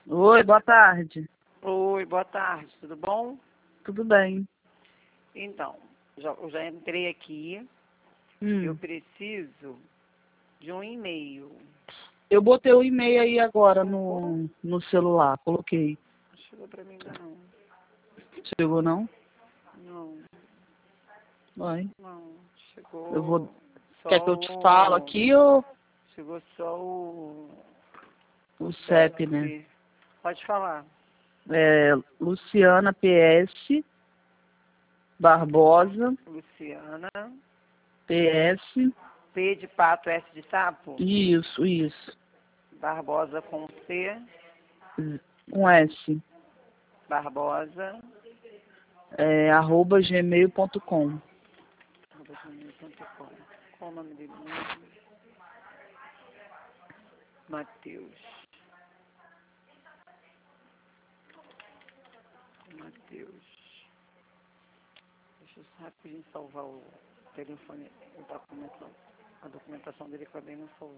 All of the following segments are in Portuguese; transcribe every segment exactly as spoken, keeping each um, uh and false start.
Oi, boa tarde. Oi, boa tarde, tudo bom? Tudo bem? Então, já, eu já entrei aqui, Hum. eu preciso de um e-mail. Eu botei o e-mail aí agora no, no celular, coloquei. Não chegou pra mim ainda não. Chegou não? Não, Vai. não, chegou Eu vou. só Quer que eu te falo o... aqui ou Chegou só o... o o C E P, né? C E P. Pode falar. É Luciana P S Barbosa Luciana, P S. P de pato, S de sapo, Isso, isso. Barbosa com C, Com S. Barbosa, É, arroba gmail ponto com. arroba gmail ponto com. Qual o nome dele mesmo? Matheus. Matheus. Deixa eu só rapidinho salvar o telefone, a documentação, a documentação dele que eu dei no celular.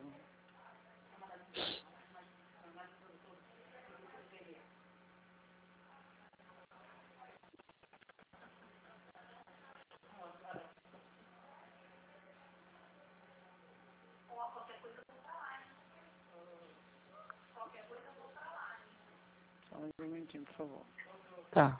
Só um momentinho, por favor. Tá.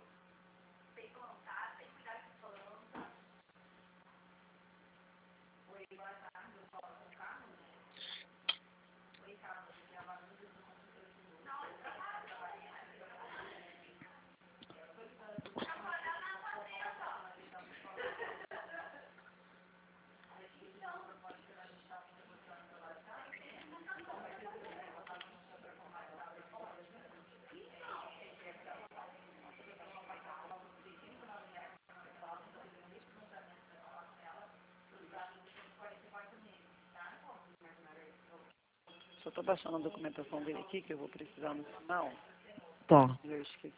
Só estou baixando a documentação dele aqui, que eu vou precisar no final. Tá. Eu esqueci.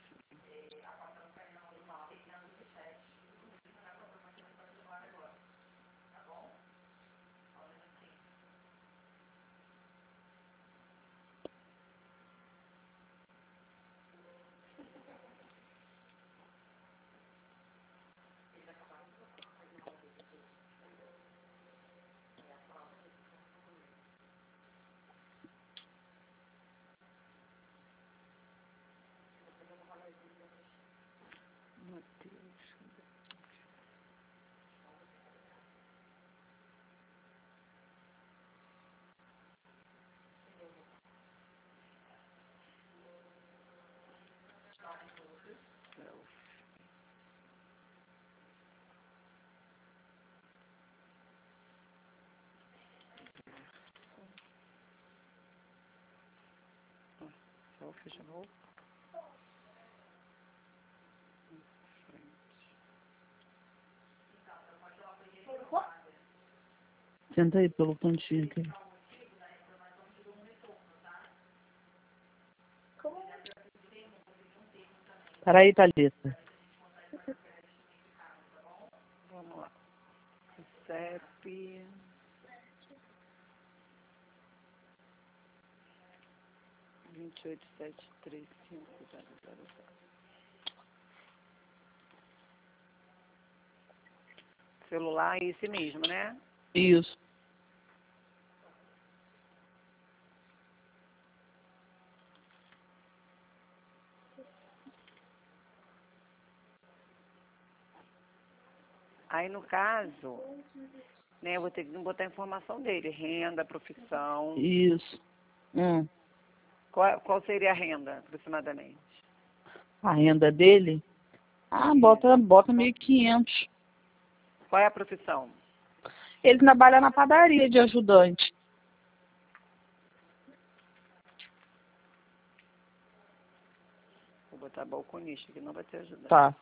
Matheus. Selfie de novo. Senta aí pelo cantinho aqui. Peraí, Thalita. Vamos lá. C E P. vinte e oito, sete, três, cinco, zero, zero, zero. Celular é esse mesmo, né? Isso. Aí, no caso, né, eu vou ter que botar a informação dele. Renda, profissão. Isso. Hum. Qual, qual seria a renda, aproximadamente? A renda dele? Ah, bota, bota mil e quinhentos. Qual é a profissão? Ele trabalha na padaria de ajudante. Vou botar balconista, que não vai te ajudar. Tá.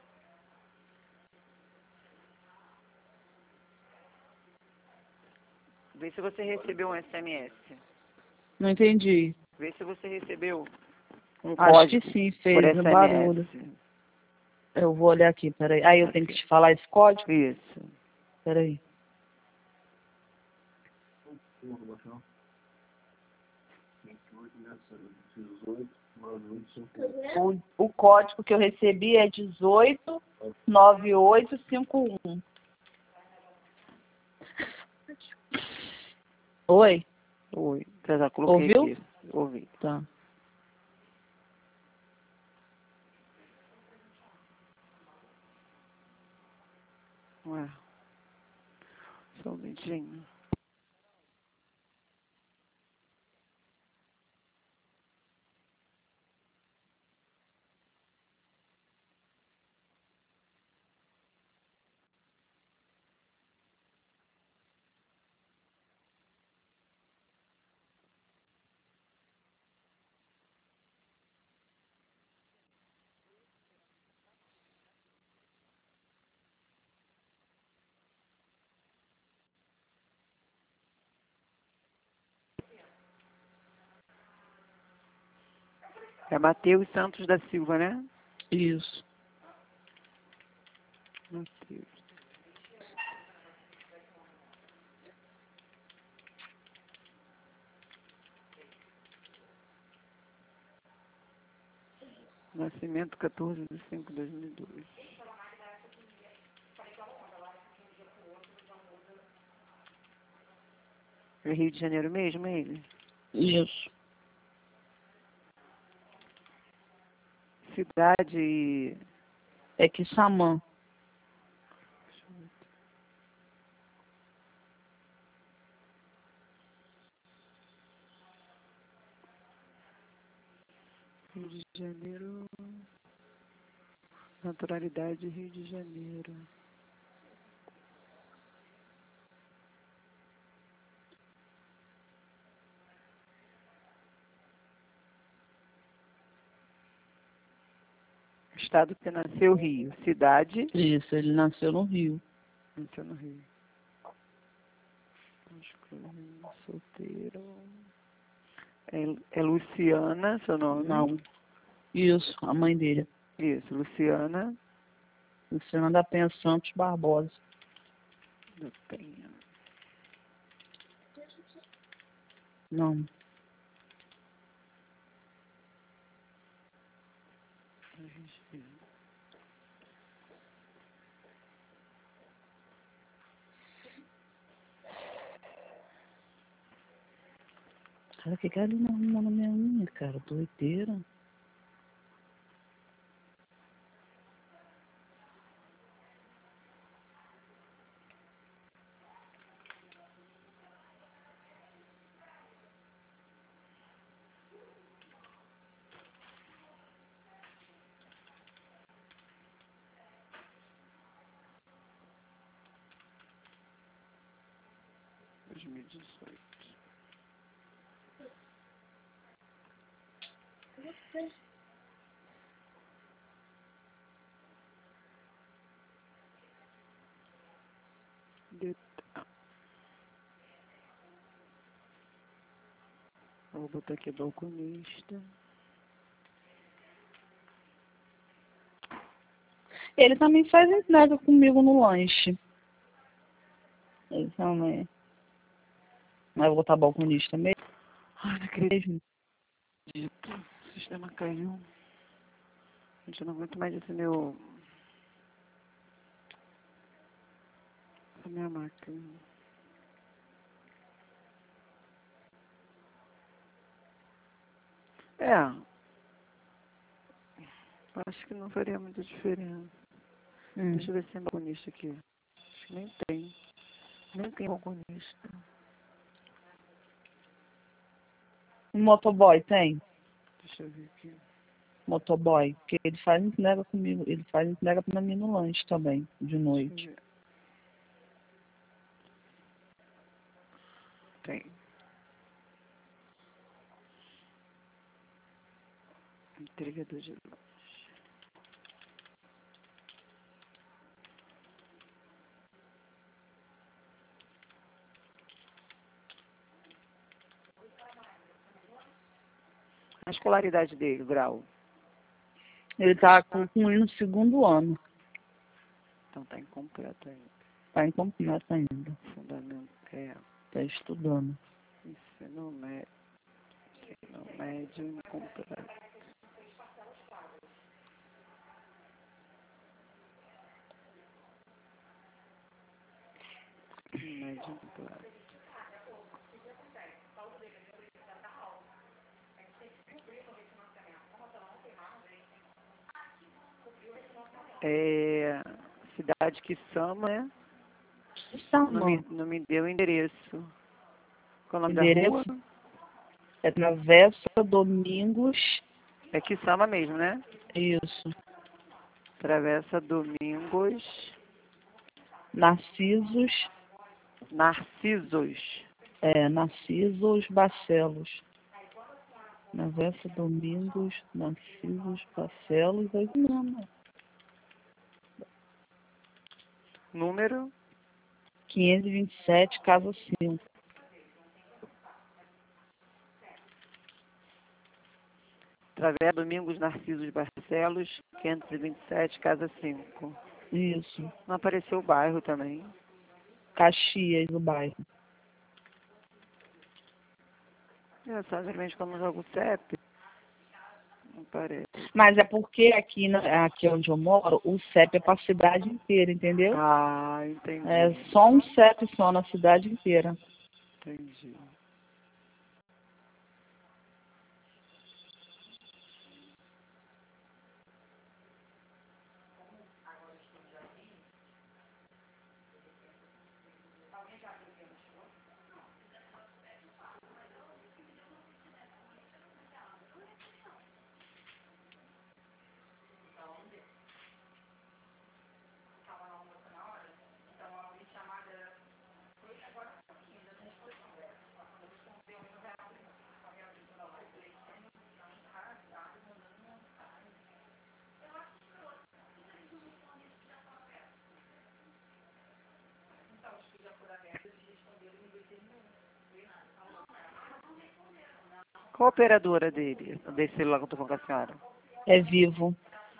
Vê se você recebeu um S M S. Não entendi. Vê se você recebeu um Acho código que sim, por fez no S M S. barulho. Eu vou olhar aqui, peraí. Aí eu tenho que te falar esse código? Isso. Peraí. O, o código que eu recebi é dezoito nove oito cinco um. Oi? Oi. Já, já coloquei Ouviu? aqui. Ouvi. Tá. Ué. Só um minutinho. É Matheus Santos da Silva, né? Isso. Matheus. Nascimento quatorze de cinco de dois mil e dois. É Rio de Janeiro mesmo, é ele? Isso. Cidade e... É que Samã. Rio de Janeiro... Naturalidade Rio de Janeiro. Estado que nasceu Rio. Cidade... Isso, ele nasceu no Rio. Nasceu no Rio. Solteiro... É, é Luciana, seu nome? Não. Isso, a mãe dele. Isso, Luciana Luciana da Penha Santos Barbosa. da Penha. Não. Cara, que cara não arrumou na minha unha, cara? Doideira. dois mil e dezoito. De... Ah. Vou botar aqui balconista. Ele também faz entrega comigo no lanche. Ele também. Mas eu vou botar balconista mesmo. Ai, não acredito. O sistema caiu. Gente, eu não aguento mais esse meu... Essa minha máquina. É. Acho que não faria muita diferença. Hum. Deixa eu ver se tem balconista aqui. Acho que nem tem. Nem tem balconista. Um motoboy tem? Deixa eu ver aqui. Motoboy. Porque ele faz entrega comigo. Ele faz entrega pra mim no lanche também, de noite. Deixa eu ver. Tem. Entregador de lanche. A escolaridade dele, o grau. Ele tá concluindo o segundo ano. Então tá incompleto ainda. Tá incompleto ainda. Fundamento é Tá estudando. ensino médio. Não, médio incompleto. Médio incompleto. É, cidade Quissama, né? Não me, Sama. não me deu o endereço. Qual é o nome da rua? Endereço é Travessa Domingos. É Quissama mesmo, né? Isso. Travessa Domingos. Narcisos. Narcisos. É, Narcisos Barcelos. Travessa Domingos, Narcisos Barcelos, é isso mesmo. Número? quinhentos e vinte e sete, casa cinco. Travessa Domingos Narcisos Barcelos, quinhentos e vinte e sete, casa cinco. Isso. Não apareceu o bairro também. Caxias, o bairro. É, só geralmente quando eu jogo o C E P, não aparece. Mas é porque aqui, na- aqui onde eu moro, o C E P é para a cidade inteira, entendeu? Ah, entendi. É só um C E P só na cidade inteira. Entendi. Qual a operadora dele, desse celular que eu tô falando com a senhora? É Vivo.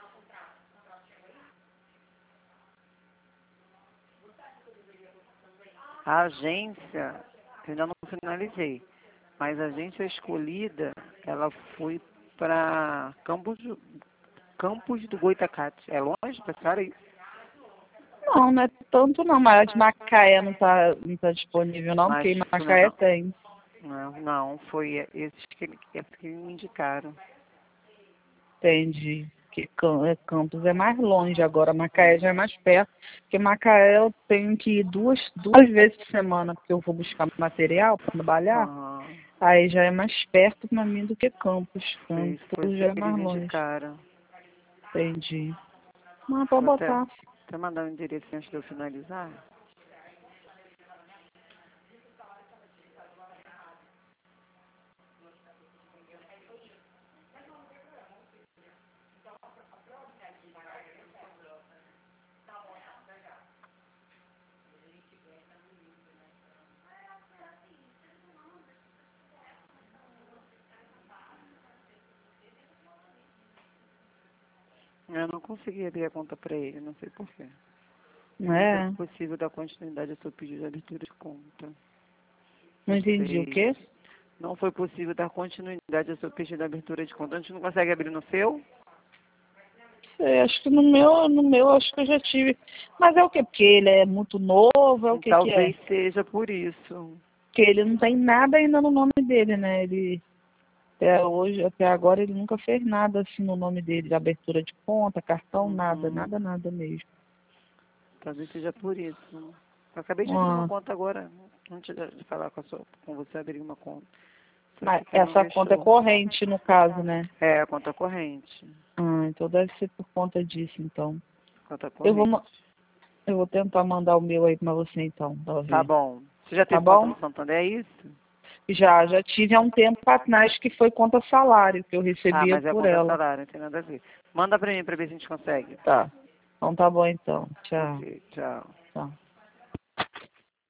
A agência, eu ainda não finalizei, mas a agência escolhida, ela foi para Campos, do- Campos do Goitacazes. É longe para a senhora isso? Não, não é tanto não, mas a de Macaé não tá, não tá disponível não, Mas porque em não, Macaé tem. não, não, foi esses que, ele- esses que me indicaram. Entendi. Que Cam- é, Campos é mais longe agora, Macaé já é mais perto. Porque Macaé eu tenho que ir duas, duas vezes por semana, porque eu vou buscar material para trabalhar. Aham. Aí já é mais perto para mim do que Campos. Foi, Campos foi isso já é que eles mais longe. indicaram. Entendi. Mas pode Vou até, botar. até mandar o endereço antes de eu finalizar. Eu não consegui abrir a conta para ele, não sei porquê. Não Não foi é? possível dar continuidade ao seu pedido de abertura de conta. Não Não entendi o sei. quê? Não foi possível dar continuidade ao seu pedido de abertura de conta. A gente não consegue abrir no seu? Sei, acho que no meu, no meu acho que eu já tive. Mas é o quê? Porque ele é muito novo, é o que que é? Talvez seja por isso. Porque ele não tem nada ainda no nome dele, né? Ele até hoje, até agora ele nunca fez nada assim no nome dele, de abertura de conta, cartão, nada, Uhum. nada, nada mesmo. Talvez seja por isso. Eu acabei de abrir uma Ah, conta agora, antes de de falar com, a sua, com você abrir uma conta. Só mas que aqui não essa conta é deixou. corrente no caso, né? É, a conta corrente. Ah, então deve ser por conta disso, então. Conta Eu vou, corrente. ma- eu vou tentar mandar o meu aí pra você então, pra Tá ver. bom. Você já Tá teve conta bom? no Santander, é isso? Já, já tive há um tempo atrás que foi conta salário, que eu Ah, recebia mas é a por conta ela. salário, não tem nada a ver. Manda pra mim pra ver se a gente consegue. Tá. Então tá bom então. Tchau. Ok, tchau. Tchau.